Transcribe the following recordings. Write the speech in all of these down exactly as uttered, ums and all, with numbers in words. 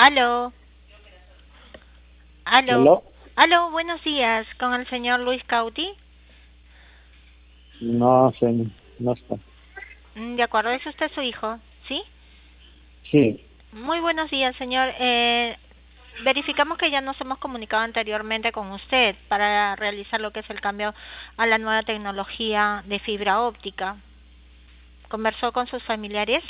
Aló, aló, ¿Hello? aló, buenos días, con el señor Luis Cauti. No, señor, no está. Mm, De acuerdo, ¿es usted su hijo? ¿Sí? Sí, Muy buenos días, señor. Eh, verificamos que ya nos hemos comunicado anteriormente con usted para realizar lo que es el cambio a la nueva tecnología de fibra óptica. ¿Conversó con sus familiares?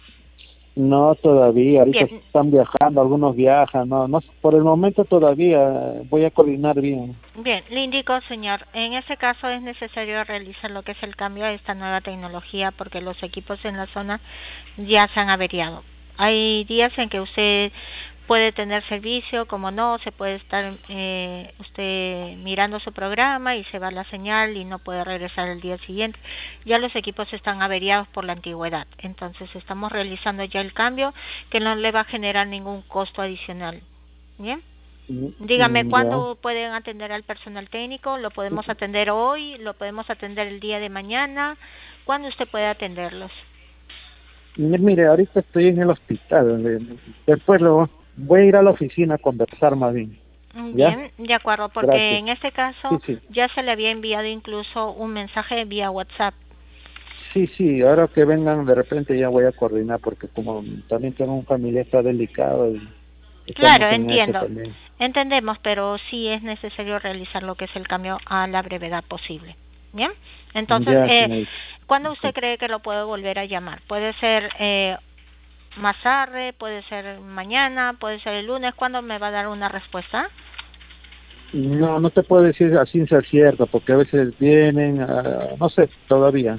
no todavía. Ahorita Bien, están viajando, algunos viajan. No, no, por el momento todavía voy a coordinar bien. bien, le indico, señor, en este caso es necesario realizar lo que es el cambio a esta nueva tecnología porque los equipos en la zona ya se han averiado. Hay días en que usted puede tener servicio, como no, se puede estar eh, usted mirando su programa y se va la señal y no puede regresar el día siguiente. Ya los equipos están averiados por la antigüedad, entonces estamos realizando ya el cambio que no le va a generar ningún costo adicional. Bien. Mm, Dígame, mm, Ya. ¿cuándo pueden atender al personal técnico? ¿Lo podemos atender hoy? ¿Lo podemos atender el día de mañana? ¿Cuándo usted puede atenderlos? Mi- Mire, ahorita estoy en el hospital. eh, Después lo voy a ir a la oficina a conversar más bien. ¿Ya? Bien, de acuerdo, porque Gracias. en este Sí, caso sí. ya se le había enviado incluso un mensaje vía WhatsApp. Sí, sí, ahora que vengan de repente ya voy a coordinar porque como también tengo un familiar está delicado y Claro, estamos en eso entiendo. también. Entendemos, pero sí es necesario realizar lo que es el cambio a la brevedad posible. Bien, entonces, Ya, eh, señorita. ¿cuándo usted Sí. cree que lo puede volver a llamar? Puede ser eh, más tarde, puede ser mañana, puede ser el lunes. ¿Cuándo me va a dar una respuesta? No, no te puedo decir a ciencia cierta, porque a veces vienen, ah, no sé, todavía.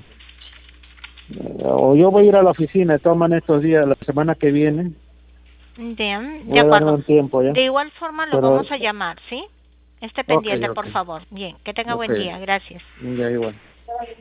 Eh, o yo voy a ir a la oficina, de todas maneras estos días, la semana que viene, Bien, de voy a darme acuerdo. un tiempo ya. De igual forma lo Pero, vamos a llamar, ¿sí? Esté ok, pendiente, ok, por favor. Bien, que tenga ok, buen día. Gracias. ya igual.